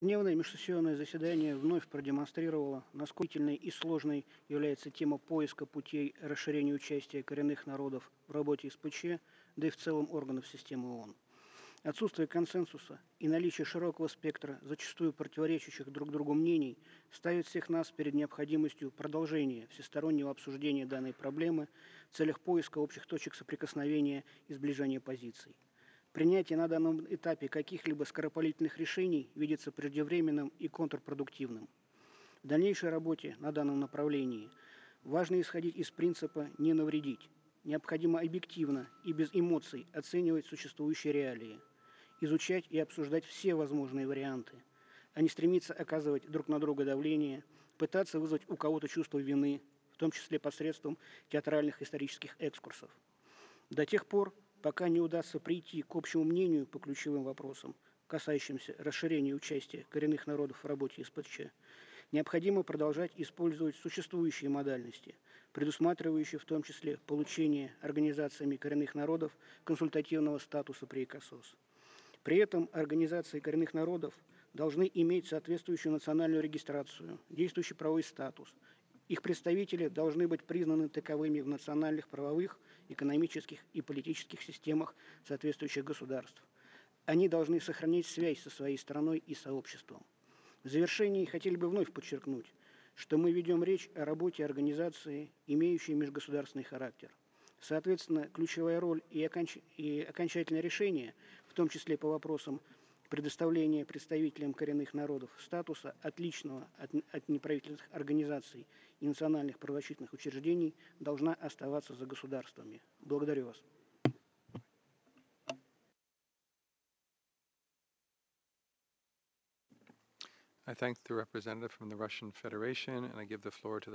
Дневное межсессионное заседание вновь продемонстрировало, насколько длительной и сложной является тема поиска путей расширения участия коренных народов в работе СПЧ, да и в целом органов системы ООН. Отсутствие консенсуса и наличие широкого спектра, зачастую противоречащих друг другу мнений, ставит всех нас перед необходимостью продолжения всестороннего обсуждения данной проблемы в целях поиска общих точек соприкосновения и сближения позиций. Принятие на данном этапе каких-либо скоропалительных решений видится преждевременным и контрпродуктивным. В дальнейшей работе на данном направлении важно исходить из принципа «не навредить». Необходимо объективно и без эмоций оценивать существующие реалии, изучать и обсуждать все возможные варианты, а не стремиться оказывать друг на друга давление, пытаться вызвать у кого-то чувство вины, в том числе посредством театральных исторических экскурсов. До тех пор, пока не удастся прийти к общему мнению по ключевым вопросам, касающимся расширения участия коренных народов в работе СПЧ, необходимо продолжать использовать существующие модальности, предусматривающие в том числе получение организациями коренных народов консультативного статуса при ЭКОСОС. При этом организации коренных народов должны иметь соответствующую национальную регистрацию, действующий правовой статус. Их представители должны быть признаны таковыми в национальных правовых, экономических и политических системах соответствующих государств. Они должны сохранять связь со своей страной и сообществом. В завершении хотели бы вновь подчеркнуть, что мы ведем речь о работе организации, имеющей межгосударственный характер. Соответственно, ключевая роль и окончательное решение, в том числе по вопросам предоставления представителям коренных народов статуса, отличного от неправительственных организаций и национальных правозащитных учреждений, должна оставаться за государствами. Благодарю вас. I thank the representative from the Russian Federation, and I give the floor to the